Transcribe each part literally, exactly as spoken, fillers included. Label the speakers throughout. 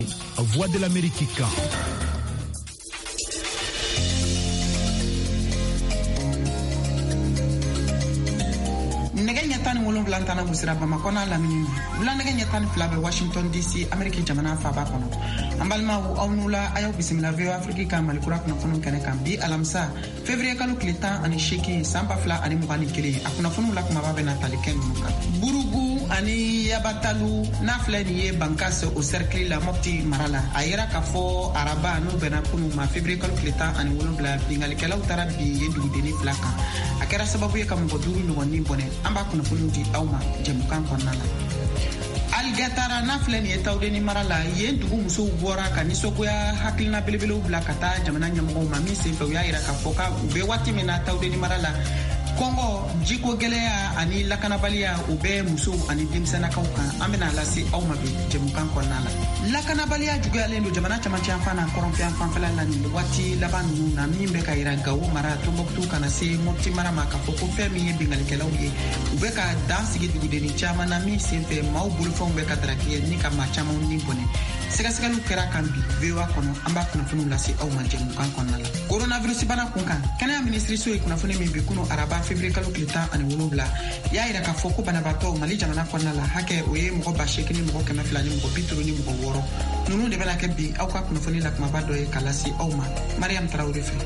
Speaker 1: Voix de l'Amérique.
Speaker 2: Nege nyatani wolonwula ntana busira Bamako na lamini wula nege nyatani fila bɛ Washington D C Ameriki jamana faaba kɔnɔ an balimaw aw nula a y'aw bisimila V O Afrique ka malikura kunnafoniw kɛnɛ kan bi alamisa février kalo tile tan ani seegin san ba fila ani mugan ni kelen a kunnafoniw la kumaba bɛna tali kɛ ninnu kan burugu ani yabatalu n'a filɛ nin ye Bankase o cercle la Mopti mara la a yera k'a fɔ araba n'o bɛnna kunu ma février kalo tile tan ani wolonwula bingalikɛlaw taara bi ye dugudeni fila kan a kɛra sababu ye ka mɔgɔ duuru ɲɔgɔn ni bɔnɛ an b'a kunnafoniw di aw ma jɛmukan kɔnɔna la. Algatara n'a filɛ nin ye Tawudeni mara la yen dugu musow bɔra ka nisɔgoya hakilina belebelew bila ka taa jamana ɲɛmɔgɔw ma min senfɛ u y'a yira k'a fɔ ka u bɛ waati min na Tawudeni mara la kɔngɔ jiko gɛlɛya ani lakanabaliya u bɛ musow ani denmisɛnnakaw kan an bɛna lase aw ma bi jɛmukan kɔnɔna la. Lakanabaliya juguyalen don jamana camancɛ yan na kɔrɔnfɛn fanfɛla la nin waati laban ninnu na min bɛ ka yira Gawo mara Tombouctou kana se Mopti mara ma k'a fɔ ko fɛn min ye bingalikɛlaw ye u bɛ ka dan sigi dugudeni caman na min senfɛ maaw bolofɛnw bɛ ka darakiyɛ ni ka maa caman ni bɔnɛ sɛgɛsɛgɛliw kɛra kan bi V O A kɔnɔ an b'a kunnafoniw lase aw ma jɛmukan kɔnɔna la. Coronavirus bana kun kan kɛnɛya minisiriso ye kunnafoni min bi kunu araba février kalo tile tan ani wolonwula y'a yira k'a fɔ ko banabaatɔ Mali jamana kɔnɔna la hakɛ o ye mɔgɔ ba seegin ni mɔgɔ kɛmɛ fila ni mɔgɔ bi duuru ni mɔgɔ wɔɔrɔ ninnu de bɛna kɛ bi aw ka kunnafoni la kumaba dɔ ye k'a lase aw ma Mariam Tarawele fɛ.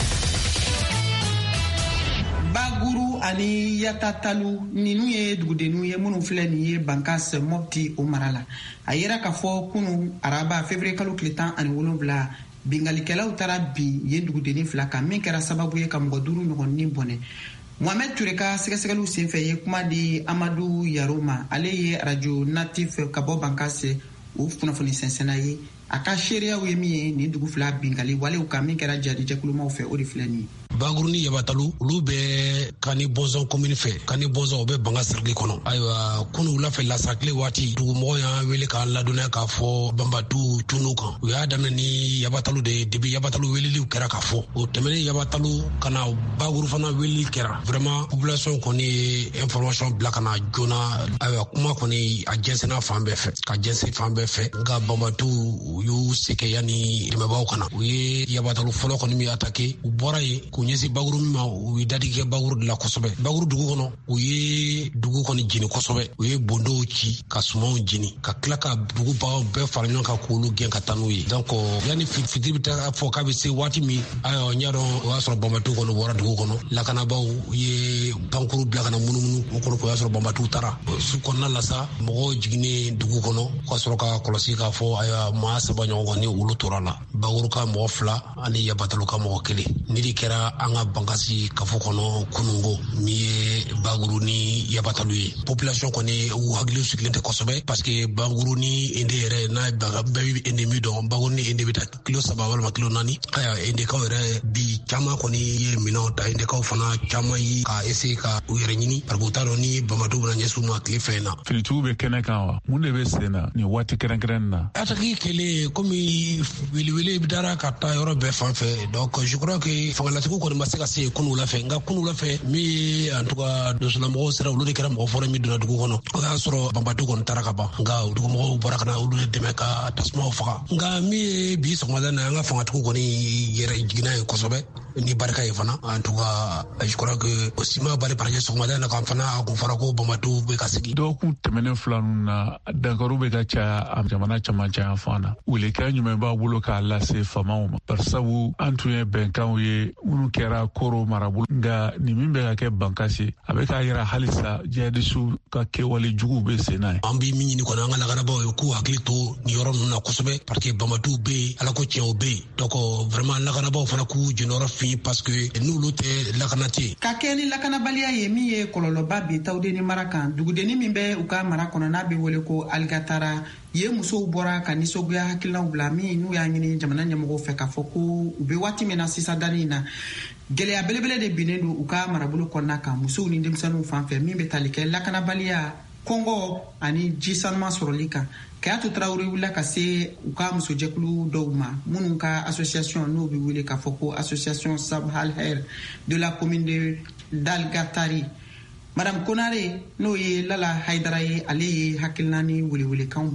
Speaker 2: Baguru ani Yatatalu ninnu ye dugudenu ye minnu filɛ nin ye Bankase Mopti o mara la a yera k'a fɔ kunu araba février kalo tile tan ani wolonwula bingalikɛlaw taara bi yen dugudeni fila kan min kɛra sababu ye ka mɔgɔ duuru ɲɔgɔn ni bɔnɛ. Mohamed Ture ka sɛgɛsɛgɛliw senfɛ ye kuma di Amadu Yaro ma ale ye radio natif ka bɔ Bankase o kunnafoni sɛnsɛnna ye a ka seereyaw ye min ye nin dugu fila bingali walew kan min kɛra jadijɛkulumaw fɛ o de filɛ nin ye.
Speaker 3: Baguru ni Yabatalu olu bɛ Kani Bɔnzɔn commune fɛ Kani Bɔnzɔn o bɛ Banga cercle kɔnɔ ayiwa kunu wula fɛ lasakile waati dugumɔgɔw y'an wele k'an ladɔnniya k'a fɔ Banbatu tunu kan u y'a daminɛ ni Yabatalu de ye depuis Yabatalu weleliw kɛra k'a fɔ o tɛmɛnen Yabatalu kana Baguru fana weleli kɛra vraiment population kɔni ye information bila ka na joona ayiwa kuma kɔni a jɛnsɛnna fan bɛɛ fɛ ka jɛnsɛn fan bɛɛ fɛ nka Banbatu u y'u sɛgɛ yanni dɛmɛbaaw kana u ye Yabatalu fɔlɔ kɔni min attaqué u bɔra yen k'u ɲɛsin Baguru min ma u ye dadi kɛ Baguru de la kosɛbɛ Baguru dugu kɔnɔ u ye dugu kɔni jeni kosɛbɛ u ye bondow ci ka sumanw jeni ka tila ka dugu baganw bɛɛ fara ɲɔgɔn kan k'olu gɛn ka taa n'u ye donc yanni fitiri bɛ taa fɔ k'a bɛ se waati min ayiwa n y'a dɔn o y'a sɔrɔ Banbatu kɔni bɔra dugu kɔnɔ lakanabaw ye pankuru bila ka na munumunu o kɔnɔ o y'a sɔrɔ Banbatu taara su kɔnɔna la sa mɔgɔw jiginnen dugu kɔnɔ ka sɔrɔ ka kɔlɔsi k'a fɔ ayiwa maa saba ɲɔgɔn kɔni olu tora la Baguru ka mɔgɔ fila ani Yabatalu ka mɔgɔ kelen ni de kɛra an ka Bankasi kafo kɔnɔ kunungo min ye Baguru ni Yabatalu ye population kɔni u hakili sigilen tɛ kosɛbɛ parce que Baguru ni Ende yɛrɛ n'a bɛɛ bɛ Ende min dɔn Baguru ni Ende bɛ taa kilo saba walima kilo naani ayiwa Endekaw yɛrɛ bi caman kɔni ye minɛnw ta Endekaw fana caman ye ka essayer ka u yɛrɛ ɲini parce que u t'a dɔn ni Banbatu bɛna ɲɛsin u ma tile fɛn na.
Speaker 4: Filitigiw bɛ kɛnɛ kan wa mun de bɛ sen na nin waati kɛrɛnkɛrɛnnen na.
Speaker 3: Attaque kɛlen komi welewele bɛ dara ka taa yɔrɔ bɛɛ fan fɛ donc je crois que fangalatigiw kɔni ma se ka se kunu wula fɛ nka kunu wula fɛ min ye en tout cas donsonamɔgɔw sera olu de kɛra mɔgɔ fɔlɔ min donna dugu kɔnɔ o y'a sɔrɔ Banbatu kɔni taara ka ban nka dugumɔgɔw bɔra ka na olu de dɛmɛ ka tasumaw faga nka min ye bi sɔgɔmada na an ka fangatigiw kɔni yɛrɛ jiginna ye kosɛbɛ ni barika ye fana en tout cas je crois que o si ma bari paraje sɔgɔmada na kan fana a kun fɔra ko Banbatu bɛ ka sigi
Speaker 4: dɔgɔkun tɛmɛnen fila ninnu na dankaru bɛ ka caya a jamana camancɛ yan fan na welekɛ ɲuman b'a bolo k'a lase famaw ma barisabu an tun ye bɛnkanw ye minnu kɛra koro marabolo nka nin min bɛ ka kɛ Bankasi a bɛ k'a yira halisa jihadisiw ka kɛwale juguw bɛ sen na ye
Speaker 3: an bɛ min ɲini kɔni an ka lakanabaw ye k'u hakili to nin yɔrɔ ninnu na kosɛbɛ parce que Banbatu bɛ yen ala ko tiɲɛ o bɛ yen donc vraiment lakanabaw fana k'u jɔyɔrɔ fin parce que n'olu tɛ lakana tɛ
Speaker 2: ka kɛ ni lakanabaliya ye min ye kɔlɔlɔba bi Tawudeni mara kan dugudeni min bɛ u ka mara kɔnɔ n'a bɛ wele ko Algatara ye musow bɔra ka nisɔgoya hakilinaw bila min n'u y'a ɲini jamana ɲɛmɔgɔw fɛ k'a fɔ ko u bɛ waati min na sisan dani in na gɛlɛya belebele de binnen don u ka marabolo kɔnɔna kan musow ni denmisɛnninw fan fɛ min bɛ tali kɛ lakanabaliya kɔngɔ ani ji sanuman sɔrɔli kan Kayatu Traoré wulila ka se u ka musojɛkulu dɔw ma minnu ka association n'o bɛ wele k'a fɔ ko association Sabhal Her de la commune de d'Algatari Madame Konare n'o ye Lala Haidara ye ale ye hakilina ni welewelekanw bila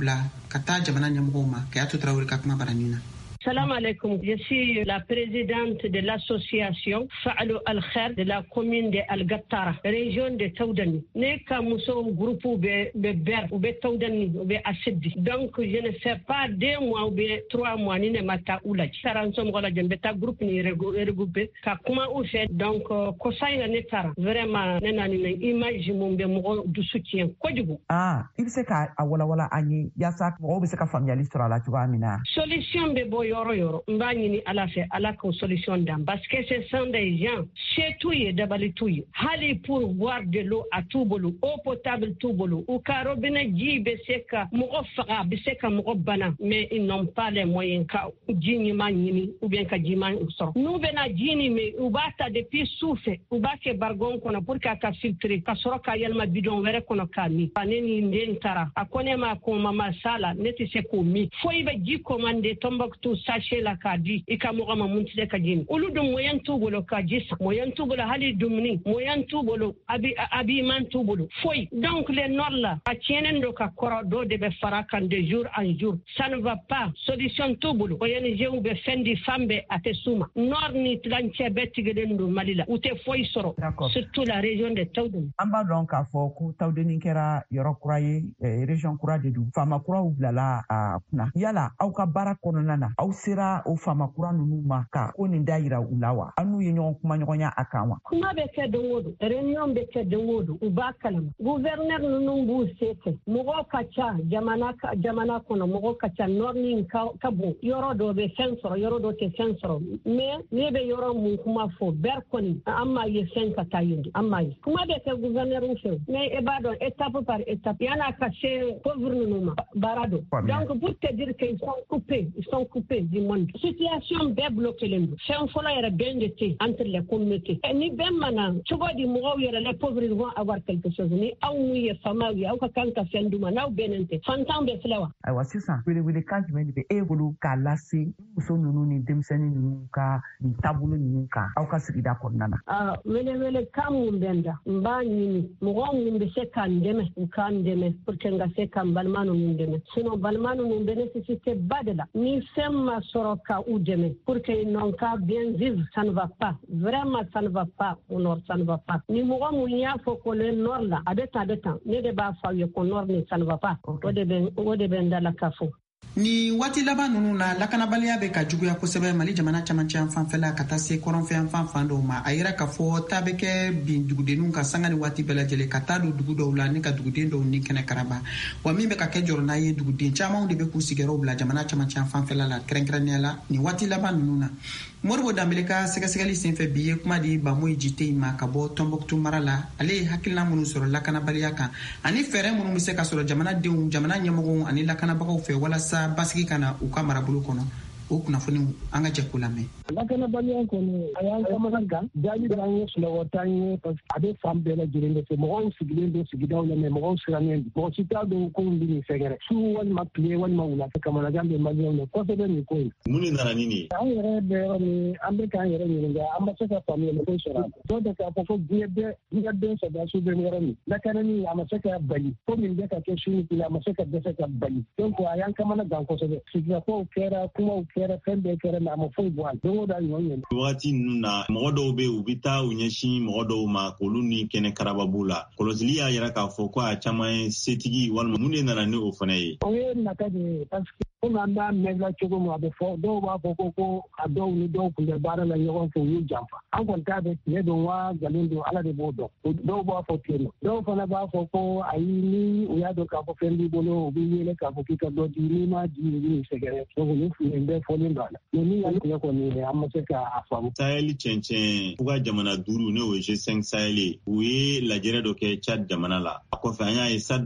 Speaker 2: ka taa jamana ɲɛmɔgɔw ma Kayatou Traoré ka kuma baranina.
Speaker 1: Salam alaikum. Je suis la présidente de l'association Fa'alu al-Khair de la commune de Al-Gattara, région de Taoudani. Ne ka muso groupe be be ber ou be Taoudani ou be Asidi. Donc je ne sais pas deux mois ou bien trois mois ni ne mata oula. Saransom gola jembe ta groupe ni regroupé ka kuma ou fait donc ko sayna ne tara vraiment nena ni image mum be mo du soutien ko jugu.
Speaker 5: Ah, il se ka awala wala ani yasa ko be se ka familialiste la tu amina.
Speaker 1: Solution be boy yoro yoro mbanyini ala fe ala ko solution dam parce que ce sont des gens chez tout et dabali tout hali pour boire de l'eau à tout bolo eau potable tout bolo ou carobina ji beseka mo ofra beseka mo bana mais ils n'ont pas les moyens ka jini manyini ou bien ka jima so nous bena jini mais ou bata depuis souffle ou ba ke bargon kono pour ka ka filtrer ka soro ka yelma bidon were kono kami paneni ndentara akone ma ko mama sala neti se ko mi foi be ji commande Tombouctou sachet la kadi ikamoga mamuntide kajini ulu dum moyen tubolo kajisa moyen tubolo hali dumni moyen tubolo abi abi man tubolo foi donc les nord là a tienen do ka koro do de be farakan de jour en jour ça ne va pas solution tubolo oyen je ou be fendi fambe ate suma nord ni tlanche betige den do malila ute foi soro surtout la région de Taoudani
Speaker 5: amba donc a fo ku Taoudani kera yoro kuraye région kura de du fama kura ublala a kuna yala au ka bara kono nana au sera o fama kura nunu ma ka ko ni daira ulawa anu ye ɲɔgɔn kuma ɲɔgɔnya a kan wa
Speaker 1: kuma bɛ kɛ don o don réunion bɛ kɛ don o don u b'a kalama gouverneur nunu b'u se kɛ mɔgɔ ka ca jamana jamana kɔnɔ mɔgɔ ka ca nord ni ka bon yɔrɔ dɔ bɛ fɛn sɔrɔ yɔrɔ dɔ tɛ fɛn sɔrɔ mais ne bɛ yɔrɔ mun kuma fɔ bɛɛ kɔni an m'a ye fɛn ka taa yen an m'a ye kuma bɛ kɛ gouverneur fɛ mais e b'a dɔn étape par étape yan'a ka se pauvre nunu ma baara dɔn donc pour te dire qu'ils sont coupés ils sont coupés du monde situation bɛɛ bloqué len don fɛn fɔlɔ yɛrɛ bɛn de tɛ entre les communautés ni bɛn mana cogo di mɔgɔw yɛrɛ les pauvres vont avoir quelque chose ni aw mun ye famaw ye aw ka kan ka fɛn d'u ma n'aw bɛnnen tɛ fantan bɛ filɛ wa
Speaker 5: ayiwa sisan welewele kan jumɛn de bɛ e bolo k'a lase muso ninnu ni denmisɛnnin ninnu ka nin taabolo ninnu kan aw ka sigida kɔnɔna na ah
Speaker 1: welewele kan mun bɛ n da n b'a ɲini mɔgɔ mun bɛ se k'an dɛmɛ u k'an dɛmɛ pour que n ka se ka n balima ninnu dɛmɛ sinon balima ninnu bɛ nécessité ba de la ni fɛn ma sɔrɔ ka u dɛmɛ pour que ils n'ont qu'à bien vivre ça ne va pas vraiment ça ne va pas au nord ça ne va pas ni mɔgɔ mun y'a fɔ ko le nord la a bɛ tan a bɛ tan ne de b'a fɔ aw ye ko nord ni ça ne va pas o de bɛ o de bɛ n da la ka fɔ
Speaker 2: ni waati laban ninnu na lakanabaliya bɛ ka juguya kosɛbɛ Mali jamana camancɛ yan fanfɛla ka taa se kɔrɔnfɛ yan fan fan dɔw ma a yira k'a fɔ ta bɛ kɛ bin dugudenninw ka sanga ni waati bɛɛ lajɛlen ka taa don dugu dɔw la ni ka duguden dɔw ni kɛnɛ karaba wa min bɛ ka kɛ jɔrɔna ye duguden camanw de bɛ k'u sigiyɔrɔw bila jamana camancɛ yan fanfɛla la kɛrɛnkɛrɛnnenya la ni waati laban ninnu na Moribo Dambele ka sɛgɛsɛgɛli senfɛ bi ye kuma di Bamoyi Jite ma ka bɔ Tombouctou mara la ale ye hakilina minnu sɔrɔ lakanabaliya kan ani fɛɛrɛ minnu bɛ se ka sɔrɔ jamanadenw jamana ɲɛmɔgɔw ani lakanabagaw fɛ walasa basigi kana u ka marabolo kɔnɔ o kunnafoni an ka jɛ ko lamɛn
Speaker 6: lakanabaliya kɔni a y'an kamana gan jaabi bɛ an ye sunɔgɔta ye parce que a bɛ fan bɛɛ lajɛlen de fɛ mɔgɔw sigilen don sigidaw la mais mɔgɔw sirannen don mɔgɔ si t'a dɔn ko min bɛ nin fɛngɛrɛ su walima tile walima wulafɛ kamanagan bɛ maliyɛnw na kosɛbɛ nin ko in
Speaker 7: mun de nana ni nin ye
Speaker 6: an yɛrɛ bɛ yɔrɔ min an bɛ k'an yɛrɛ ɲininka an ma se ka faamuyali ko sɔrɔ a la dɔw bɛ k'a fɔ ko diɲɛ bɛɛ diɲɛ den sɔrɔdasiw bɛ yɔrɔ min lakanani a ma se ka bali ko min bɛ ka kɛ su ni tile a ma se ka dɛsɛ ka bali donc a y'an kamana gan kosɛbɛ sigikakow kɛra kumaw kɛra fɛn bɛɛ kɛra mais a ma foyi bɔ a la don o don a ɲɔgɔn ɲɛna
Speaker 7: wagati ninnu na mɔgɔ dɔw bɛ u bɛ taa u ɲɛsin mɔgɔ dɔw ma k'olu ni kɛnɛ karaba b'u la kɔlɔsili y'a yira k'a fɔ ko a caman ye setigi walima mun de nana ni o fana ye
Speaker 6: o ye nata de ye parce que komi an b'a mɛn la cogo min a bɛ fɔ dɔw b'a fɔ ko ko a dɔw ni dɔw tun bɛ baara la ɲɔgɔn fɛ u y'u janfa an kɔni t'a bɛ tiɲɛ don wa nkalon don ala de b'o dɔn dɔw b'a fɔ ten dɔw fana b'a fɔ ko ayi ni u y'a dɔn k'a fɔ fɛn b'i bolo u b'i wele k'a fɔ k'i ka dɔ di n'i m'a di u b'i sɛgɛrɛ donc ni fili bɛɛ fɔlen don a la mais ni y'an tigɛ kɔni an ma se k'a faamu
Speaker 7: Sahel cɛncɛn fo ka jamana duuru n'o ye G cinq Sahel u ye lajɛrɛ dɔ kɛ Tchad jamana la a kɔfɛ an y'a ye Sad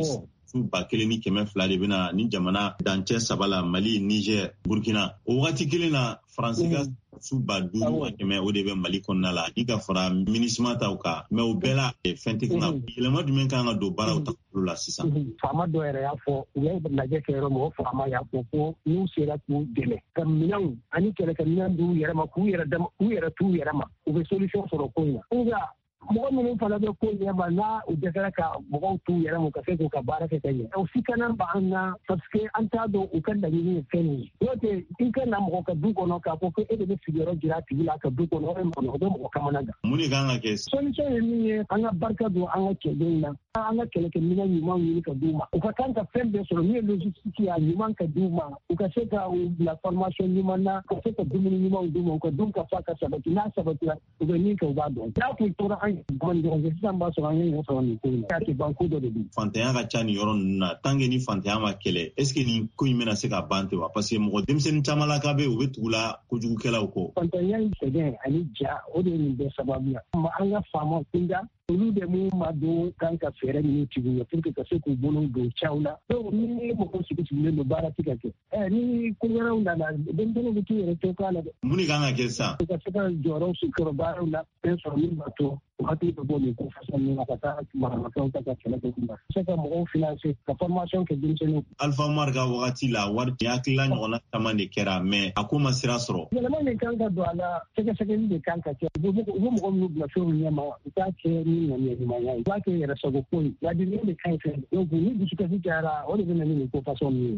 Speaker 7: su ba kelen ni kɛmɛ fila de bɛna ni jamana dancɛ saba la Mali Niger Burkina o wagati kelen na Faransi ka su ba duuru a kɛmɛ o de bɛ Mali kɔnɔna la ni ka fara MINUSMA taw kan mais o bɛɛ la fɛn tɛ kana yɛlɛma jumɛn kan ka don baaraw taabolo la sisan
Speaker 6: faama dɔ yɛrɛ y'a fɔ u ye lajɛ kɛ yɔrɔ min o faama y'a fɔ ko n'u sera k'u dɛmɛ ka minɛnw ani kɛlɛkɛminɛn d'u yɛrɛ ma k'u yɛrɛ dama k'u yɛrɛ t'u yɛrɛ ma u bɛ solution sɔrɔ ko in na nka mɔgɔ minnu fana bɛ ko ɲɛma n'a u dɛsɛra ka mɔgɔw t'u yɛrɛ ma ka se k'u ka baara kɛ ka ɲɛ o si kana b'an na parce que an t'a dɔn u ka laɲini ye fɛn ye n'o tɛ i ka na mɔgɔ ka du kɔnɔ k'a fɔ ko e de bɛ sigiyɔrɔ jira a tigi la ka du kɔnɔ o bɛ mɔgɔ kamana gan.
Speaker 7: mun de kan ka kɛ.
Speaker 6: solution ye min ye an ka barika don an ka cɛdenw na an ka kɛlɛkɛminɛ ɲuman ɲini ka d'u ma u ka kan ka fɛn bɛɛ sɔrɔ min ye logistique ye a ɲuman ka d'u ma u ka se ka u bila formation ɲuman na ka se ka dumuni ɲumanw d'u ma u ka dun ka fa ka sabati n'a sabatira u bɛ min kɛ u b'a dɔn n'a kun tora an ye dɔrɔn sisan b'a sɔrɔ an ye ɲɛ sɔrɔ nin ko in na k'a tɛ ban ko dɔ de don.
Speaker 7: fantanya ka ca nin yɔrɔ ninnu na tant que ni fantanya ma kɛlɛ est ce que nin ko in bɛna se ka ban ten wa parce que mɔgɔ denmisɛnnin caman la ka bɛ u bɛ tugu la kojugukɛlaw kɔ.
Speaker 6: fantanya in sɛgɛn ani ja o de ye nin bɛɛ sababu ye an ka faamaw kunda olu de mun ma don kan ka fɛɛrɛ ɲini tigiw ye pour que ka se k'u bolo don cɛw la donc ni mɔgɔ sigi sigilen don baara ti ka kɛ ɛ ni ko wɛrɛw nana denmisɛnninw bɛ t'u yɛrɛ to k'a la dɛ.
Speaker 7: mun de kan ka kɛ sisan.
Speaker 6: u ka se ka jɔyɔrɔw sigi kɔrɔ baaraw la fɛn sɔrɔ min b'a to u hakili bɛ bɔ nin ko fasa min na ka taa maramafɛnw ta ka kɛlɛ kɛ kunba se ka mɔgɔw financer ka formation kɛ denmisɛnninw. Alpha Umaru ka wagati la wari hakilila ɲɔgɔnna caman de kɛra mais a ko ma sira sɔrɔ. yɛlɛma min kan ka don a la sɛgɛsɛgɛli de kan ka kɛ u bɛ mɔgɔ minnu bila fɛnw ɲɛma u t'a kɛ ni ŋaniya ɲumanya ye. u b'a kɛ yɛrɛ sago ko ye ladili de ka ɲi fɛ donc ni dusukasi cayara o de bɛ na ni nin ko fasɔn min ye.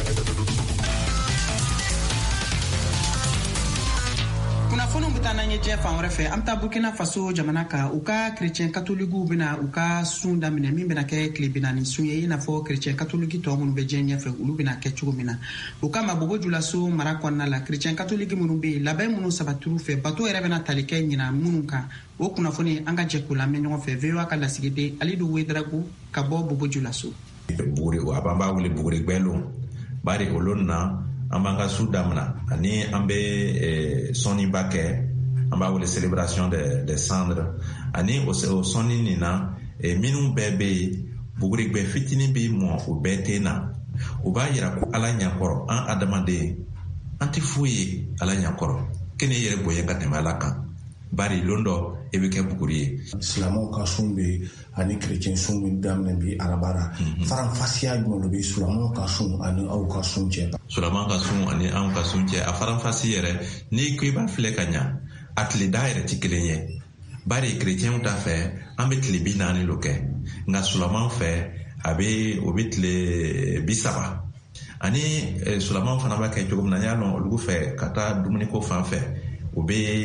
Speaker 2: kunnafoniw bɛ taa n'an ye diɲɛ fan wɛrɛ fɛ an bɛ taa burkina faso jamana kan u ka kerecɛn katolikiw bɛna u ka sun daminɛ min bɛna kɛ tile bi naani sun ye i n'a fɔ kerecɛn katoliki tɔ minnu bɛ diɲɛ ɲɛfɛ olu bɛna kɛ cogo min na o kama bobojulaso mara kɔnɔna la kerecɛn katoliki minnu bɛ yen labɛn minnu sabatiru fɛ bato yɛrɛ bɛna tali kɛ ɲina minnu kan o kunnafoni an ka jɛ k'o lamɛn ɲɔgɔn fɛ V O A ka lasigiden Alidu Wederagu ka bɔ bobojulaso.
Speaker 8: buguri a b'an b'a wele buguri gbɛlo bari olu na an b'an ka su damina ani an bɛ sɔnniba kɛ an b'a wele célébration de de cendre ani o sɔnni nin na minnu bɛɛ bɛ yen buguri gbɛ fitinin bɛ mɔ o bɛɛ tɛ na o b'a yira ko ala ɲɛkɔrɔ an adamaden an tɛ foyi ye ala ɲɛkɔrɔ kene yɛrɛ bonya ka tɛmɛ ala kan bari lon dɔ e bɛ kɛ buguri ye.
Speaker 9: silamɛw ka sun bɛ ani kerecɛn sun bɛ daminɛ bi arabara faranfasiya jumɛn de bɛ silamɛw ka sun ani aw ka sun cɛ.
Speaker 8: silamɛw ka sun ani anw ka sun cɛ a faranfasi yɛrɛ n'i ko i b'a filɛ ka ɲa a tile da yɛrɛ tɛ kelen ye bari kerecɛnw ta fɛ an bɛ tile bi naani lo kɛ nka silamɛw fɛ a bɛ o bɛ tile bi saba ani silamɛw fana b'a kɛ cogo min na n y'a dɔn olu fɛ ka taa dumuniko fan fɛ o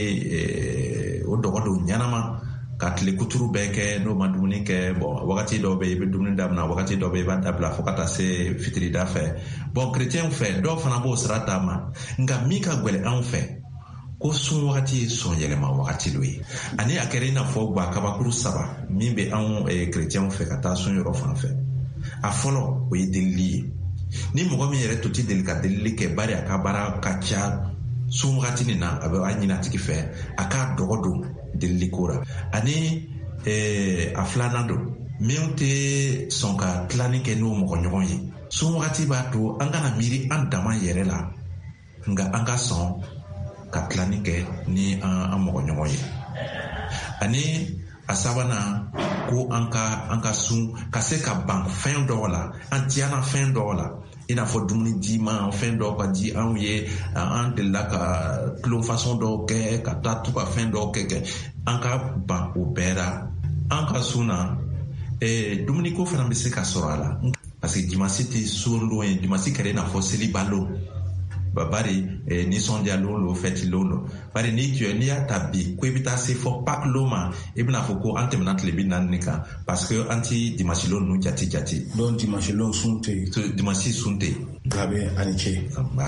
Speaker 8: bɛ o dɔgɔ don ɲɛnama ka tile kuturu bɛɛ kɛ n'o ma dumuni kɛ bon wagati dɔw bɛ i bɛ dumuni daminɛ wagati dɔw bɛ i b'a dabila fo ka taa se fitirida fɛ bon kerecɛnw fɛ dɔw fana b'o sira d'a ma nka min ka gwɛlɛ anw fɛ ko sun wagati ye sɔn yɛlɛma wagati dɔ ye ani a kɛra i n'a fɔ gwa kabakuru saba min bɛ anw kerecɛnw fɛ ka taa sun yɔrɔ fan fɛ a fɔlɔ o ye delili ye ni mɔgɔ min yɛrɛ to tɛ deli ka delili kɛ bari a ka baara ka ca sun wagati nin na a bɛ a ɲini a tigi fɛ a k'a dɔgɔ don deliliko la ani a filanan don min tɛ sɔn ka tilanni kɛ n'o mɔgɔ ɲɔgɔn ye sun wagati b'a to an kana miiri an dama yɛrɛ la nka an ka sɔn ka tilanni kɛ ni an mɔgɔ ɲɔgɔn ye ani a sabanan ko an ka an ka sun ka se ka ban fɛn dɔw la an tiyana fɛn dɔw la i n'a fɔ dumuni jiman fɛn dɔw ka di anw ye an delila ka tulon façon dɔw kɛ ka taa to ka fɛn dɔw kɛ kɛ an ka ban o bɛɛ la an ka sun na dumuniko fana bɛ se ka sɔrɔ a la parce que dimanche tɛ sun don ye dimanche kɛra i n'a fɔ seliba don bari nisɔndiyalon lo fɛtilon lo bari n'i jɔ n'i y'a ta bi ko i bɛ taa se fɔ pakilon ma i bɛna fɔ ko an tɛmɛna tile bi naani kan parce que an ti dimanchilon ninnu jate jate.
Speaker 9: donc dimanchilon sun tɛ yen.
Speaker 8: dimanche sun tɛ yen.
Speaker 9: gabe ani ce.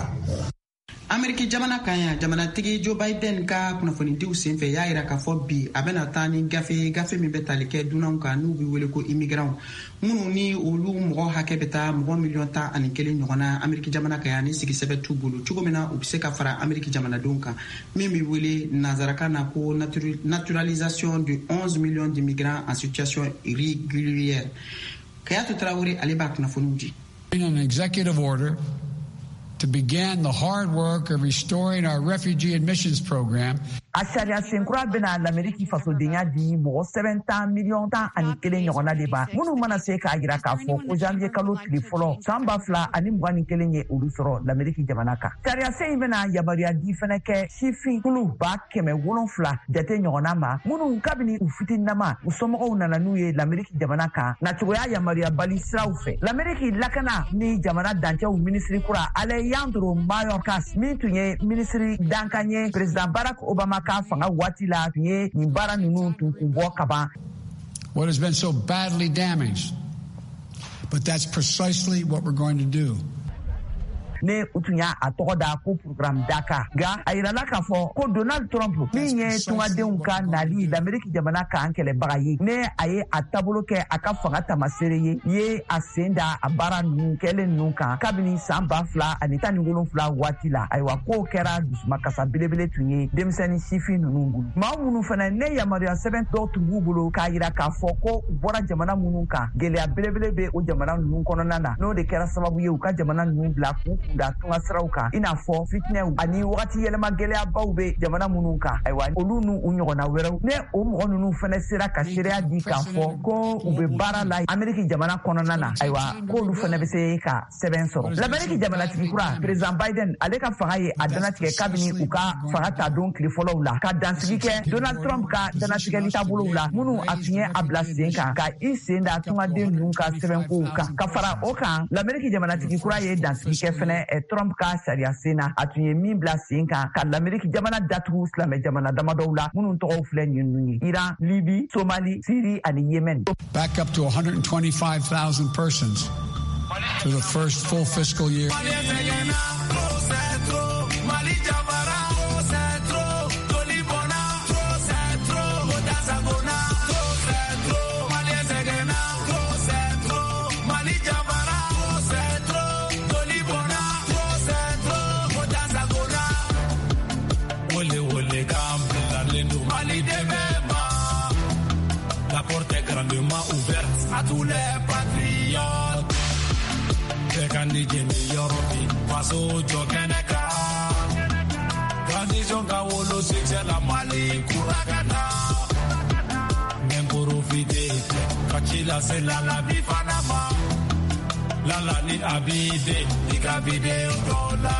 Speaker 2: Ameriki jamana kan yan jamanatigi Joe Biden ka kunnafonidiw senfɛ y'a yira k'a fɔ bi a bɛna taa ni gafe gafe min bɛ tali kɛ dunanw kan n'u bɛ wele ko immigrants minnu ni olu mɔgɔ hakɛ bɛ taa mɔgɔ miliyɔn tan ani kelen ɲɔgɔnna Ameriki jamana kan yan ni sigisɛbɛ t'u bolo cogo min na u bɛ se ka fara Ameriki jamanadenw kan min bɛ wele nanzarakan na ko naturalisation de onze millions d'immigrants en situation irrégulière. Kayatu Traoré ale b'a kunnafoniw di.
Speaker 10: An executive order to begin the hard work of restoring our refugee admissions program.
Speaker 5: a sariya senkura bena l'Amérique fasodenya di mɔgɔ sɛbɛn tan miliyɔn tan ani kelen ɲɔgɔnna de ba minnu mana se k'a jira k'a fɔ ko janvier kalo tile fɔlɔ san ba fila ani mugan ni kelen ye olu sɔrɔ l'Amérique jamana kan. Sariya sen in bena yamaruya di fɛnɛ kɛ sifin kulu ba kɛmɛ wolonfila jate ɲɔgɔnna ma minnu kabini u fitininama u somɔgɔw nana n'u ye l'Amérique jamana kan nacogoya yamaruya bali siraw fɛ. L'Amérique lakana ni jamana dancɛw minisiri kura Alejandro Mayorkas min tun ye minisiri dankan ye président Barack Obama ka fanga waati la tun ye nin baara ninnu tun kun bɔ kaban.
Speaker 10: What has been so badly damaged, but that's precisely what we're going to do.
Speaker 5: Ne utunya a tɔgɔ da ko program Daka nga a yirala k'a fɔ ko Donald Trump min ye tungadenw ka nali l'Amérique jamana kan kɛlɛbaga ye ne a ye a taabolo kɛ a ka fanga tamaseere ye ye a sen da a baara ninnu kɛlen ninnu kan kabini san ba fila ani tan ni wolonfila waati la ayiwa k'o kɛra dusumakasa belebele tun ye denmisɛnnin sifin ninnu bolo maa minnu fana ne yamaruya sɛbɛn dɔw tun b'u bolo k'a yira k'a fɔ ko u bɔra jamana minnu kan gɛlɛya belebele bɛ o jamana ninnu kɔnɔna na n'o de kɛra sababu ye u ka jamana ninnu bila kun da tunga siraw kan i n'a fɔ fitinɛw ani wagati yɛlɛma gɛlɛyabaw bɛ jamana minnu kan ayiwa olu n'u u ɲɔgɔnna wɛrɛw ne o mɔgɔ ninnu fana sera ka seereya di k'a fɔ ko u bɛ baara la Amérique jamana kɔnɔna na ayiwa k'olu fana bɛ se ka sɛbɛn sɔrɔ l'Amérique jamanatigi kura président Biden ale ka fanga ye a danatigɛ kabini u ka fanga ta don tile fɔlɔw la ka dansigi kɛ Donald Trump ka danatigɛli taabolow la minnu a tun ye a bila sen kan ka i sen da tungaden ninnu ka sɛbɛnkow kan ka fara o kan l'Amérique jamanatigi kura ye dansigi kɛ fɛnɛ Trump ka sariya sen na a tun ye min bila sen kan ka l'Amérique jamana datugu silamɛ jamana damadɔw la minnu tɔgɔw filɛ nin ninnu ye Iran, Libye, Somali, Syrie ani Yemen.
Speaker 10: Back up to one hundred twenty-five thousand persons for the first full fiscal year.
Speaker 11: À tous les patriotes, les candidats meilleurs face au Jokeneka. Transition Kawolo, c'est la Mali, Kuragana. Même pour profiter, Kachila, c'est la la bifanama. La la ni abide, ni kabide odola.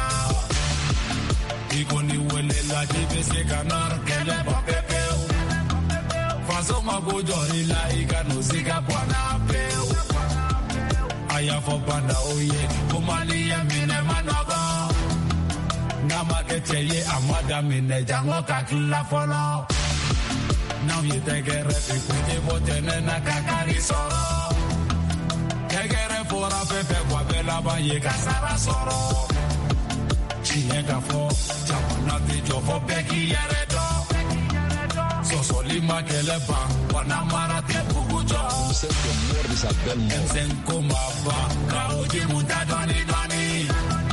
Speaker 11: Ikoni wele la jibe se kanar, kele papepeu. Faso magojori la igano zika bwana peu. Aya fo banda oye, kumali ya mine manogo. Nama keteye amada mine jango kakila folo. Now you take a refi kwenye bote nena kakari soro. Tegere fora pepe kwa bela ba ye kasara soro. Chinega fo, chamana vijo fo peki yeredo. Sosolima keleba, wanamara te pukujo. Ensenko maba, kauji muta doni doni.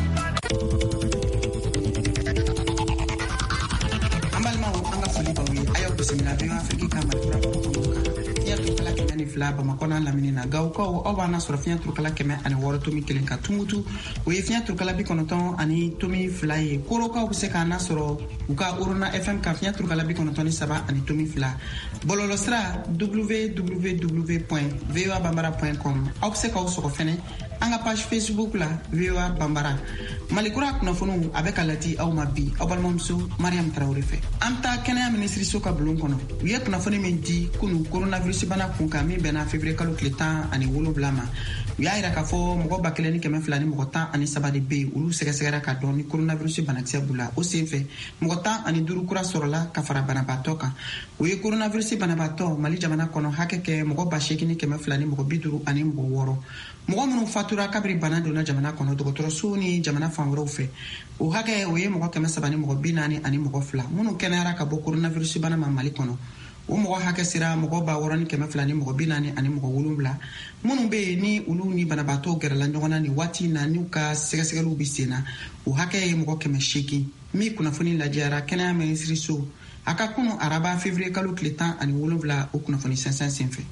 Speaker 2: Ambalma u anga fuli bawi, ayo kusimila biyo Afriki kama kura kukuka. Fiya turkala keme ani fila bamakona laminina. Gauko u oba na sura fiya turkala keme ani waro tumi kilinka tumutu. Uye fiya turkala bi konoton ani tumi fila ye. Koro ka ubiseka na sura uka uruna F M ka fiya turkala bi konotoni saba ani tumi fila. Bololo sira w w w point v o a bambara point com. Ubiseka usoko fene. Anga page Facebook la V O A Bambara. Malikura kunafunu avec alati au mabi au balmomsu Mariam Traoré fe. Amta kenya ministri soka bulon kono. Uye kunafuni menti kunu coronavirus bana kunka mi bena février kalo kletan ani wolo blama. Uya ira ka fo mogo bakeleni keme flani mogo tan ani sabade be ulu sega sega ka don ni coronavirus bana tia bula o sefe mogo tan ani duru kura sorola ka fara bana batoka. Uye coronavirus bana bato mali jamana kono hakeke mogo bashekini keme flani mogo biduru ani mogo woro. Mogo munu fatura kabri bana dona jamana kono dogotorosu ni jamana fanwro fe o hage o ye mogo keme sabani mogo binani ani mogo fla munu kenara ka bo coronavirus bana ma mali kono o mogo hage sira mogo ba worani keme fla ni mogo binani ani mogo wulumbla munu be ni ulu ni bana bato gerala nyona ni wati na nuka sega sega lu bisena o hage mogo keme shiki mi kuna funi la jara kena ministri so aka kuno araba février kalo kletan ani wulumbla o kuna funi cinq cents senfe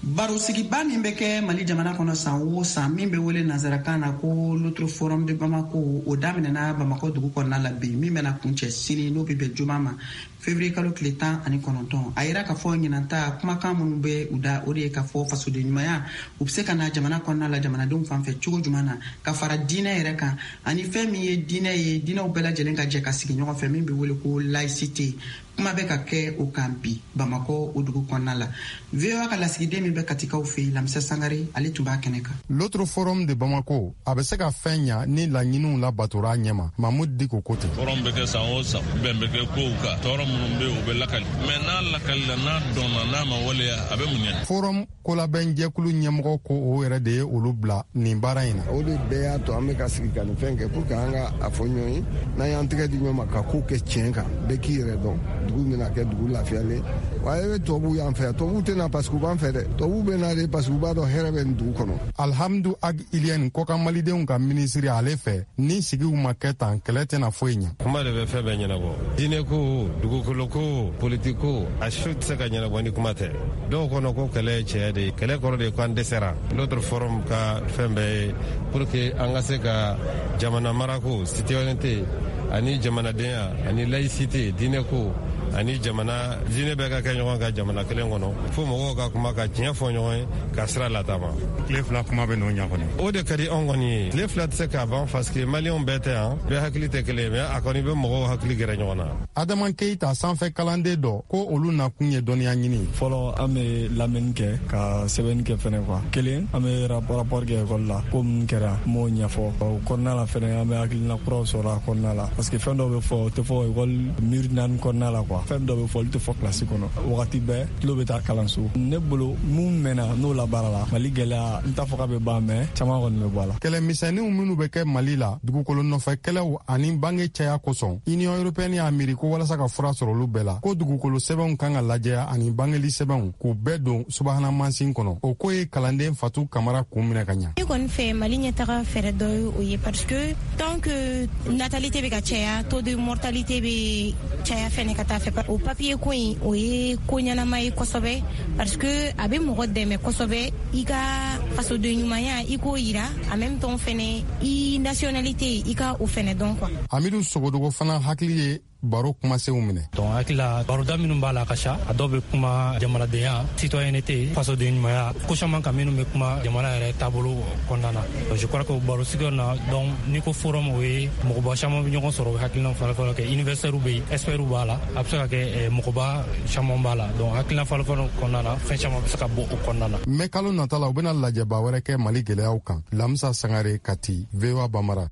Speaker 2: baro sigiba min bɛ kɛ Mali jamana kɔnɔ san o san min bɛ wele nanzarakan na ko l'autre forum de Bamako o daminɛna Bamako dugu kɔnɔna la bi min bɛna kuncɛ sini n'o bɛ bɛn juma ma février kalo tile tan ani kɔnɔntɔn a yira k'a fɔ ɲinanta kumakan minnu bɛ u da o de ye k'a fɔ fasoden ɲumanya u bɛ se ka na jamana kɔnɔna la jamanadenw fan fɛ cogo jumɛn na ka fara diinɛ yɛrɛ kan ani fɛn min ye diinɛ ye diinɛw bɛɛ lajɛlen ka jɛ ka sigi ɲɔgɔn fɛ min bɛ wele ko laïcité kuma bɛ ka kɛ o kan bi Bamako o dugu kɔnɔna la V O A ka lasigiden min bɛ Katikaw fɛ Lamisa Sangare ale tun b'a kɛnɛ kan.
Speaker 12: L'autre forum de Bamako a bɛ se ka fɛn ɲa ni laɲiniw labatora ɲɛma Mahmoud Diko ko ten.
Speaker 13: Forum bɛ kɛ san o san bɛn bɛ kɛ kow kan tɔɔrɔ minnu bɛ yen u bɛ lakali mais n'a lakali la n'a dɔnna n'a ma waleya a bɛ mun ɲɛ.
Speaker 12: Forum kolabɛn jɛkulu ɲɛmɔgɔ ko o yɛrɛ de ye olu bila nin baara in na.
Speaker 14: O de bɛɛ y'a to an bɛ ka sigi ka nin fɛn kɛ pour que an ka a fɔ ɲɔgɔn ye n'an y'an tɛgɛ di ɲɔgɔn ma ka ko kɛ tiɲɛ kan bɛɛ k'i yɛrɛ dɔn dugu bɛna kɛ dugu lafiyalen wa e bɛ tubabuw y'an fɛ yan tubabuw tɛ na parce que u b'an fɛ dɛ tubabuw bɛ na de parce que u b'a dɔn hɛrɛ bɛ nin dugu kɔnɔ.
Speaker 12: Alhamdu Ag Iliyɛn kɔkan malidenw ka minisiri ale fɛ ni sigiw ma kɛ tan kɛlɛ tɛna foyi ɲɛ.
Speaker 15: Kuma de bɛ fɛn bɛɛ ɲɛnabɔ diinɛ ko dugukolo ko politique ko a si tɛ se ka ɲɛnabɔ ni kuma tɛ dɔw kɔnɔ ko kɛlɛ ye tiɲɛ de ye kɛlɛ kɔrɔ de ye ko an dɛsɛra l'autre forum ka fɛn bɛɛ ye pour que an ka se ka jamana marako citoyenneté ani jamanadenya ani laïcité diinɛ ko ani jamana diinɛ bɛɛ ka kɛ ɲɔgɔn ka jamana kelen kɔnɔ fo mɔgɔw ka kuma ka tiɲɛ fɔ ɲɔgɔn ye ka sira latama.
Speaker 12: Tile fila kuma bɛ n'o ɲa kɔni.
Speaker 15: O de ka di anw kɔni ye tile fila tɛ se k'a ban parce que maliyɛnw bɛɛ tɛ yan bɛɛ hakili tɛ kelen ye mais a kɔni bɛ mɔgɔw hakili gɛrɛ ɲɔgɔn na.
Speaker 12: Adama Keita sanfɛ kalanden dɔ ko olu nakun ye dɔnniya ɲini.
Speaker 16: Fɔlɔ an bɛ lamɛnni kɛ ka sɛbɛnni kɛ fɛnɛ quoi kelen an bɛ rapport kɛ ekɔli la ko min kɛra n m'o ɲɛfɔ o kɔnɔna la fɛnɛ an bɛ hakilina kuraw sɔrɔ a kɔnɔna la parce que fɛn dɔw bɛ fɔ o tɛ fɔ ekɔli mur naani kɔnɔna la quoi fɛn dɔw bɛ fɔ olu tɛ fɔ kilasi kɔnɔ wagati bɛɛ tulo bɛ taa kalanso ne bolo mun mɛnna n'o la baara la Mali gɛlɛya n t'a fɔ k'a bɛ ban mais caman kɔni bɛ bɔ a la.
Speaker 12: Kɛlɛmisɛnninw minnu bɛ kɛ Mali la dugukolo nɔfɛ kɛlɛw ani bange caya kosɔn Union européenne y'a miiri ko walasa ka fura sɔrɔ olu bɛɛ la ko dugukolo sɛbɛnw kan ka lajɛ ani bangeli sɛbɛnw k'u bɛɛ don subahana mansin kɔnɔ o ko ye kalanden Fatu Kamara kun minɛ ka ɲa.
Speaker 17: Ne kɔni fɛ Mali ɲɛtaga fɛɛrɛ dɔ ye o ye parce que tant que natalité bɛ ka caya taux de mortalité bɛ caya fɛnɛ ka taa fɛ o papier ko in o ye ko ɲɛnama ye kosɛbɛ parce que a bɛ mɔgɔ dɛmɛ kosɛbɛ i ka fasoden ɲumanya i k'o yira en même temps fɛnɛ i nationalité i ka o fɛnɛ dɔn quoi.
Speaker 12: Amidu Sogodogo fana hakili ye baro kumasenw minɛ.
Speaker 18: Donc hakilila baroda minnu b'a la ka ca a dɔw bɛ kuma jamanadenya citoyenneté fasoden ɲumanya ko caman kan minnu bɛ kuma jamana yɛrɛ taabolo kɔnɔna na je crois que baro sigiw na donc ni ko forum o ye mɔgɔba caman bɛ ɲɔgɔn sɔrɔ o bɛ hakilina fɔlɔfɔlɔ kɛ universitaires bɛ yen experts b'a la a bɛ se ka kɛ mɔgɔba caman b'a la donc hakilina fɔlɔfɔlɔ kɔnɔna na fɛn caman bɛ se ka bɔ o kɔnɔna na.
Speaker 12: Mais kalo nata la u bɛna lajɛba wɛrɛ kɛ Mali gɛlɛyaw kan Lamisa Sangare Kati V O A Bamara.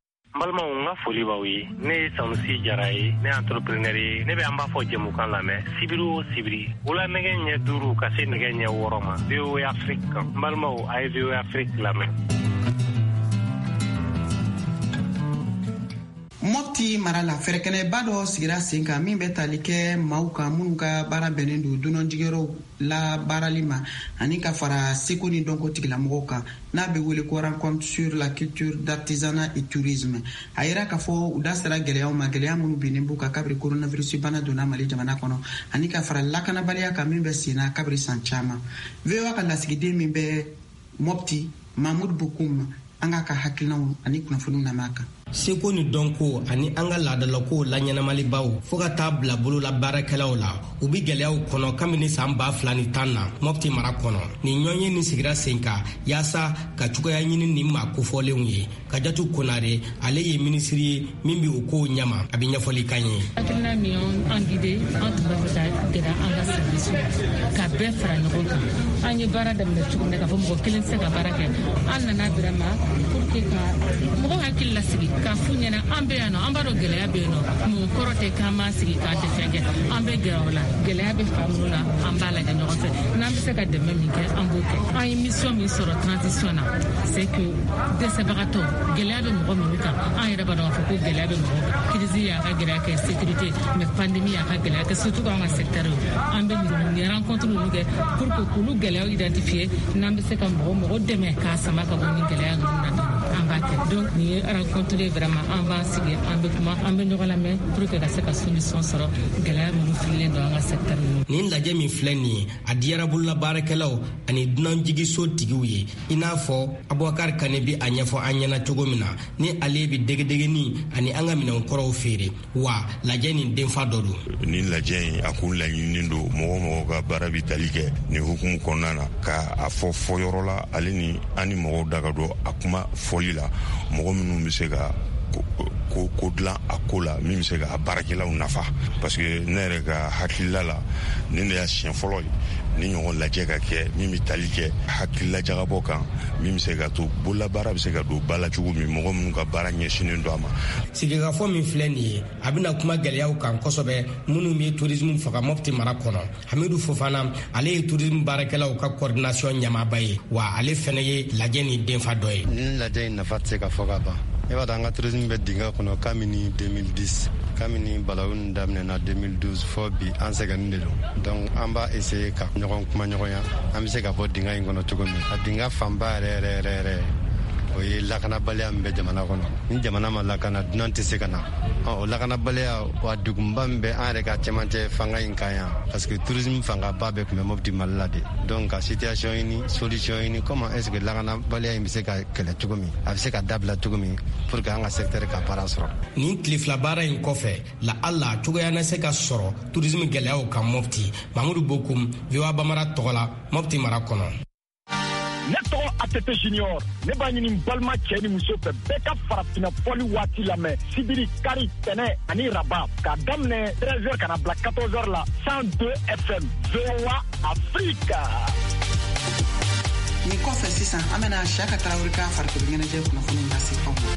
Speaker 19: N balimaw n ka foli b'aw ye ne ye Sanusi Jara ye ne ye entrepreneur ye ne bɛ an b'a fɔ jɛmukan lamɛn sibiri o sibiri wula nɛgɛ ɲɛ duuru ka se nɛgɛ ɲɛ wɔɔrɔ ma V O A Afrique kan n balimaw a ye V O A Afrique lamɛn.
Speaker 2: Mopti mara la fɛrɛkɛnɛba dɔ sigira sen kan min bɛ tali kɛ maaw kan minnu ka baara bɛnnen don dunanjigiyɔrɔw la baarali ma ani ka fara seko ni dɔnko tigilamɔgɔw kan n'a bɛ wele ko rencontre sur la culture d'artisanat et tourisme a yira k'a fɔ u da sera gɛlɛyaw ma gɛlɛya minnu binnen b'u kan kabiri coronavirus bana donna Mali jamana kɔnɔ ani ka fara lakanabaliya kan min bɛ sen na kabiri san caman. V O A ka lasigiden min bɛ Mopti Mahmoud Bokoum an ka ka hakilinaw ani kunnafoniw lamɛn kan.
Speaker 20: Seko ni dɔnko ani an ka laadalako la ɲɛnamalibaw fo ka taa bila bolola baarakɛlaw la u bi gɛlɛyaw kɔnɔ kabini san ba fila ni tan na Mopti mara kɔnɔ nin ɲɔgɔnye ni sigira sen kan yaasa ka cogoya ɲini nin ma kofɔlenw ye Kajatu Konare ale ye minisiri ye min bi o kow ɲɛma a bi ɲɛfɔli kan ye.
Speaker 21: Hakilina min an guide an tun b'a fɛ ka gɛrɛ an ka service ka bɛɛ fara ɲɔgɔn kan an ye baara daminɛ cogo min na k'a fɔ mɔgɔ kelen tɛ se ka baara kɛ an nana bɛrɛ ma pour que ka mɔgɔw hakili lasigi k'a f'u ɲɛna an bɛ yan nɔ an b'a dɔn gɛlɛya bɛ yen nɔ mun kɔrɔ tɛ k'an b'a sigi k'an tɛ fɛn kɛ an bɛ gɛrɛ o la gɛlɛya bɛ fan minnu na an b'a lajɛ ɲɔgɔn fɛ n'an bɛ se ka dɛmɛ min kɛ an b'o kɛ an ye mission min sɔrɔ transition na c'est que dɛsɛbagatɔ gɛlɛya bɛ mɔgɔ minnu kan an yɛrɛ b'a dɔn k'a fɔ ko gɛlɛya bɛ mɔgɔ kan crise y'a ka gɛlɛya kɛ sécurité mais pandémie y'a ka gɛlɛya kɛ surtout an ka secteur an bɛ nin rencontre ninnu kɛ pour que k'olu gɛlɛyaw identifier n'an bɛ se ka mɔgɔ mɔgɔ dɛmɛ k'a sama ka bɔ nin gɛlɛya ninnu na an b'a kɛ donc nin ye rencontre vraiment an b'an sigi an bɛ kuma an bɛ ɲɔgɔn lamɛn pour que ka se ka solution sɔrɔ gɛlɛya minnu fililen don an ka secteur ninnu.
Speaker 20: Nin lajɛ min filɛ nin ye a diyara bololabaarakɛlaw ani dunanjigiso tigiw ye i n'a fɔ Abubakar Kane bi a ɲɛfɔ an ɲɛna cogo min na ni ale bi degedegeni ani an ka minɛn kɔrɔw feere wa lajɛ nin denfa dɔ don.
Speaker 4: Nin lajɛ in a kun laɲininen don mɔgɔ mɔgɔ ka baara bi tali kɛ nin hukumu kɔnɔna na ka a fɔ fɔ yɔrɔ la ale ni ani mɔgɔw daga don a kuma fɔli la mɔgɔ minnu bɛ se ka ko ko dilan a ko la min bɛ se ka baarakɛlaw nafa parce que ne yɛrɛ ka hakilila la nin de y'a siɲɛ fɔlɔ ye ni ɲɔgɔn lajɛ ka kɛ min bɛ tali kɛ hakilila jagabɔ kan min bɛ se ka to bololabaara bɛ se ka don ba la cogo min mɔgɔ minnu ka baara ɲɛsinnen don a ma.
Speaker 20: Sigikafɔ min filɛ nin ye a bɛna kuma gɛlɛyaw kan kosɛbɛ minnu bɛ tourisme faga Mopti mara kɔnɔ. Hamidu Fofana ale ye tourisme baarakɛlaw ka coordination ɲɛmaaba ye wa ale fana ye lajɛ nin denfa dɔ ye.
Speaker 22: Nin lajɛ in nafa tɛ se ka fɔ ka ban. E b'a dɔn an ka tourisme bɛ dingɛ kɔnɔ kabini deux mille dix kabini balawuni daminɛna deux mille douze fɔ bi an sɛgɛnnen de don donc an b'a essayer ka ɲɔgɔn kuma ɲɔgɔnya an bɛ se ka bɔ dingɛ in kɔnɔ cogo min a dingɛ fanba yɛrɛ yɛrɛ yɛrɛ yɛrɛ o ye lakanabaliya min bɛ jamana kɔnɔ ni jamana ma lakana dunan tɛ se ka na o lakanabaliya wa degunba min bɛ an yɛrɛ ka cɛmancɛ fanga in kan yan parce que tourisme fangaba bɛɛ tun bɛ Mopti Mali la de donc ka situation ɲini solution ɲini comment est ce que lakanabaliya in bɛ se ka kɛlɛ cogo min a bɛ se ka dabila cogo min pour que an ka secteur ka baara sɔrɔ.
Speaker 20: Nin tile fila baara in kɔfɛ la Allah cogoya na se ka sɔrɔ tourisme gɛlɛyaw kan Mopti. Mamudu Bokum V O A Bamara tɔgɔ la Mopti mara kɔnɔ.
Speaker 23: Ne tɔgɔ Atete Junior ne b'a ɲini balima cɛ ni muso fɛ bɛɛ ka farafinna fɔli waati lamɛn sibiri kari tɛnɛ ani raba k'a daminɛ treize heures ka na bila quatorze heures la cent deux F M V O A Africa.
Speaker 2: Nin kɔfɛ sisan an bɛna Siyaka Tarawele ka farikolo ɲɛnajɛ kunnafoni lase aw ma.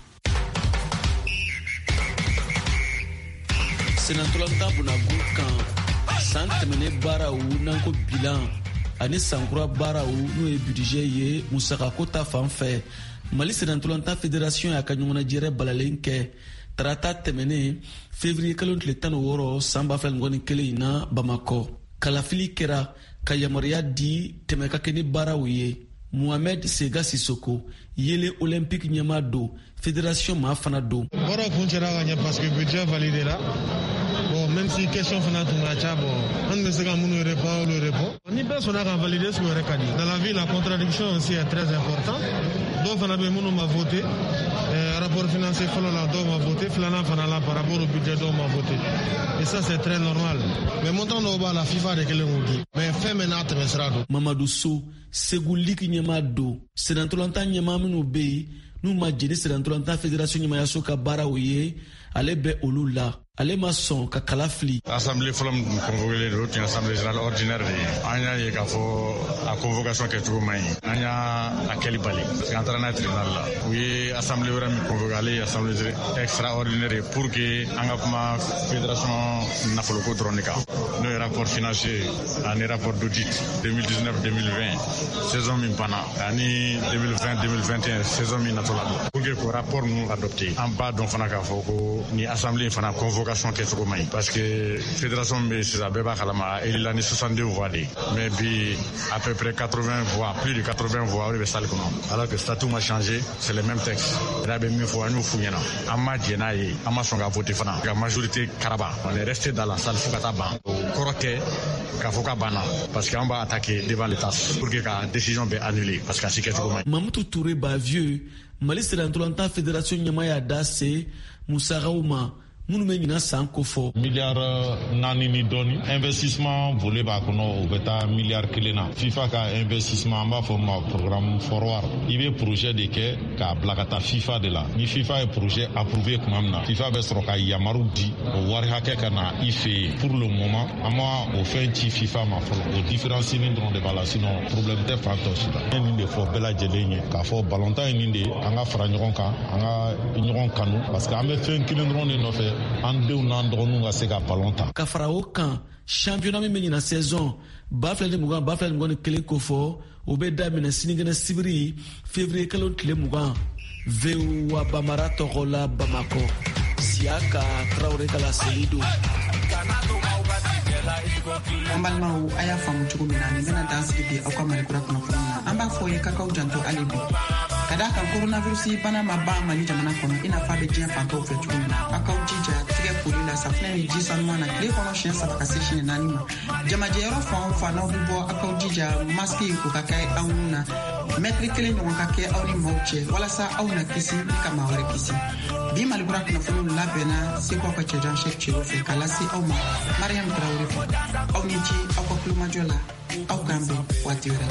Speaker 24: Senatolanta Bunagu kan san tɛmɛnen baaraw n'an ko bilan ani sankura baaraw n'o ye budget ye musakako ta fan fɛ Mali Senatolanta Fédération y'a ka ɲɔgɔnnajɛrɛ balalen kɛ tarata tɛmɛnen février kalo tile tan ni wɔɔrɔ san ba fila ni mugan ni kelen in na Bamakɔ. Kalafili kɛra ka yamaruya di tɛmɛ ka kɛ ni baaraw ye. Mohamed Sega Sissoko yele olympique ɲɛma don fédération maa fana don.
Speaker 25: Baaraw kun cɛra ka ɲɛ parce que budget validé la. Bon, même si question fana tun ka ca, bon, an bɛ se ka minnu répond olu répond. Ni bɛɛ sɔnna ka valider ce yɛrɛ ka di. Dans la vie, la contradiction aussi est très importante. Dɔw fana bɛ minnu ma voté. Rapport financier fɔlɔ la dɔw ma voté, filanan fana la par rapport au budget dɔw ma voté. Et ça c'est très normal. Mais montant dɔw b'a la FIFA de kelen k'o di. Mais fɛn bɛɛ n'a tɛmɛ sira don.
Speaker 24: Mamadou Sow Segu Ligue ɲɛma don. Senatolanta ɲɛma minnu bɛ yen n'u ma jeni Senatolanta Fédération ɲɛmayaso ka baaraw ye ale bɛ olu la. Ale ma sɔn ka kala fili.
Speaker 26: Assemblée fɔlɔ min convoqué don o tun ye assemblée générale ordinaire de ye. An y'a ye k'a fɔ a convocation kɛcogo man ɲi. An y'a a kɛli bali. Parce que an taara n'a ye tribunal la. U ye assemblée wɛrɛ min convoqué ale ye assemblée extraordinaire ye pour que an ka kuma fédération nafoloko dɔrɔn de kan. N'o ye rapport financier ani rapport d'audit deux mille dix-neuf deux mille vingt saison min banna ani deux mille vingt deux mille vingt et un saison min natɔ la don. Pour que ko rapport ninnu adopté an b'a dɔn fana k'a fɔ ko ni assemblée fana convocation kɛcogo man ɲi parce que fédération bɛ sisan bɛɛ b'a kalama a élila ni soixante-deux voix de mais bi à peu près quatre-vingts voix plus de quatre-vingts voix o de bɛ salle kɔnɔ alors que statut ma changé c'est le même texte yɛrɛ bɛ min fɔ an y'o f'u ɲɛna an ma jɛ n'a ye an ma sɔn ka voter fana ka majorité karaba on est resté dans la salle fo ka taa ban o kɔrɔ tɛ k'a fɔ ka banna parce que an b'a attaquer devant l'état pour que ka décision bɛ annuler parce que a si kɛcogo man ɲi.
Speaker 24: Mamutu Touré Bavieux Mali Senatolanta Fédération ɲɛma y'a da se musakaw ma minnu bɛ ɲina san ko fɔ.
Speaker 27: miliyari naani ni dɔɔni investissement volet b'a kɔnɔ o bɛ taa miliyari kelen na FIFA ka investissement an b'a fɔ ma programme forward i bɛ projet de kɛ k'a bila ka taa FIFA de la ni FIFA ye projet approuvé tuma min na FIFA bɛ sɔrɔ ka yamaru di o wari hakɛ ka na i fɛ yen pour le moment an ma o fɛn ci FIFA ma fɔlɔ o différence nin dɔrɔn de b'a la sinon problème tɛ fan tɔ si la n ye nin de fɔ bɛɛ lajɛlen ye k'a fɔ ballon tan ye nin de ye an ka fara ɲɔgɔn kan an ka ɲɔgɔn kanu parce que an bɛ fɛn kelen dɔrɔn de nɔfɛ an denw n'an dɔgɔninw ka se ka ballon ta.
Speaker 24: Ka fara o kan championnat min bɛ ɲina saison ba fila ni mugan ba fila ni mugan ni kelen ko fɔ o bɛ daminɛ sinikɛnɛ sibiri février kalo tile mugan V O A Bamara tɔgɔ la Bamakɔ Siyaka Tarawele ka laseli don.
Speaker 2: An balimaw a y'a faamu cogo min na nin bɛna dansigi bi aw ka Mali kura kunnafoni na an b'a fɔ ye k'aw janto hali bi ka da kan coronavirus bana ma ba mali jamana kɔnɔ ina fa bɛ diɲɛ fantaw fɛ cogo min na a kaw jija tigɛ koli la safunɛ ni ji sanuman na tile kɔnɔ siɲɛ saba ka se siɲɛ naani ma jamajɛyɔrɔ fan o fan n'aw bɛ bɔ a kaw jija maski o ka kɛ aw nun na mɛtiri kelen ɲɔgɔn ka kɛ aw ni maaw cɛ walasa aw na kisi ni ka maa wɛrɛ kisi bi malikura kunnafoniw labɛnna sekaw ka cɛjan sɛk cero fɛ k'a lase aw ma mariam tarawele fɛ aw ni ci aw ka kulomajɔ la aw k'an bɛn waati wɛrɛ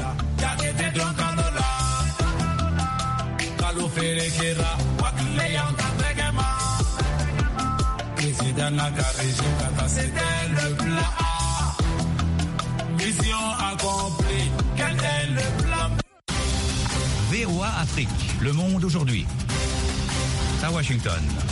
Speaker 11: Mission accomplie, quel est le plan?
Speaker 1: V O A Afrique, le monde aujourd'hui. À Washington.